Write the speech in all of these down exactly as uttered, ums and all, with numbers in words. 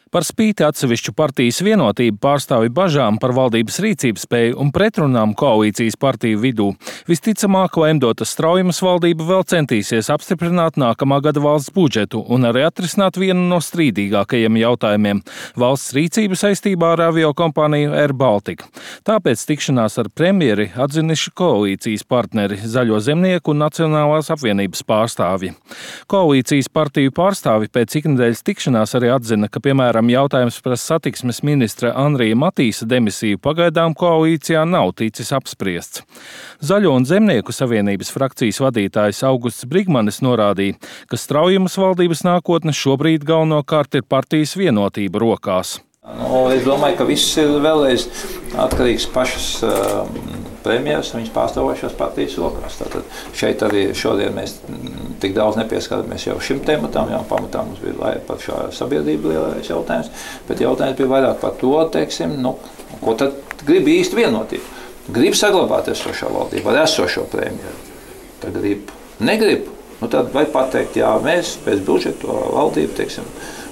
Par spīti atsevišķu partijas vienotību pārstāvju bažām par valdības rīcības spēju un pretrunām koalīcijas partiju vidū, visticamāk, Laimdotas Straujamas valdība vēl centīsies apstiprināt nākamā gada valsts budžetu un arī atrisināt vienu no strīdīgākajiem jautājumiem - valsts rīcību saistībā ar aviokompāniju Air Baltica. Tāpēc tikšanās ar premjeri atzinuši koalīcijas partneri Zaļo zemnieku un Nacionālās apvienības pārstāvji. Koalīcijas partiju pārstāvji pēc iknedēļas tikšanās arī atzina, ka, piemēram, jautājums par satiksmes ministra Andrija Matīsa demisiju pagaidām koalīcijā nav ticis apspriests. Zaļo un zemnieku savienības frakcijas vadītājs Augusts Brigmanis norādīja, ka Straujamas valdības nākotne šobrīd galvenokārt ir partijas vienotība rokās. Nu, es domāju, ka viss ir vēlreiz atkarīgs pašas uh, premjeras un viņas pārstāvošās partijas rokās. Tātad šeit arī šodien mēs tik daudz nepieskaramies jau šim tematam, jau pamatā mums bija par šo sabiedrību lielais jautājums, bet jautājums bija vairāk par to, teiksim, nu, ko tad grib īsti vienotība. Grib saglabāt esošo valdību ar esošo premjeru. Tad grib, negrib, nu tad vai pateikt, jā, mēs pēc budžeta valdību, teiksim,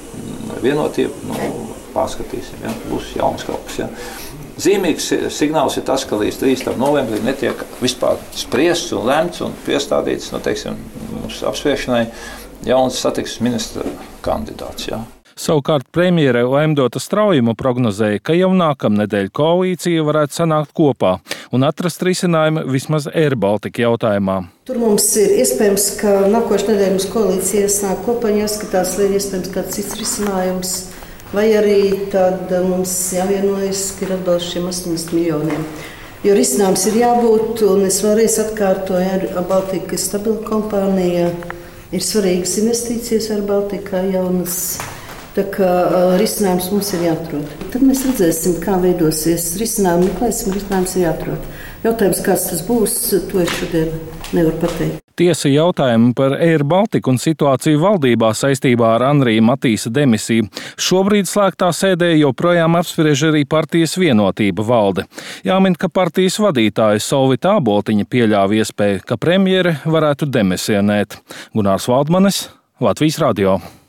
vienotību, nu, pārskatīsim, ja? Būs jauns kaut kas. Ja? Zīmīgs signāls ir tas, ka līdz trīsdesmitam novembrim netiek vispār spriests un lemts un piestādīts, nu, teiksim, mums apspriešanai jauns satiksmes ministra kandidāts. Ja? Savukārt premjere Laimdota Straujama prognozēja, ka jau nākamnedēļ koalīcija varētu sanākt kopā un atrast risinājumu vismaz Air Baltica jautājumā. Tur mums ir iespējams, ka nākošais nedēļa mums koalīcija sanāk kopā un jāskatās, vai ir iespējams kāds cits risinājums, vai arī tad mums jāvienojas, ka ir atbalsts šiem astoņdesmit miljoniem. Jo risinājums ir jābūt, un es vēlreiz atkārtoju, Air Baltica ir stabila kompānija, ir svarīgas investīcijas Air Baltica jaunas. Tā kā uh, risinājums mums ir jāatrod. Tad mēs redzēsim, kā veidosies risinājumu meklēsim, risinājums ir jāatrod. Jautājums, kāds tas būs, to es šodien nevaru pateikt. Tiesa jautājumu par Air Baltica un situāciju valdībā saistībā ar Andrija Matīsa demisiju šobrīd slēgtā sēdē joprojām apspriež arī partijas vienotība valde. Jāmin, ka partijas vadītāja Solvita Āboltiņa pieļāva iespēju, ka premjere varētu demisionēt. Gunārs Valdmanis, Latvijas radio.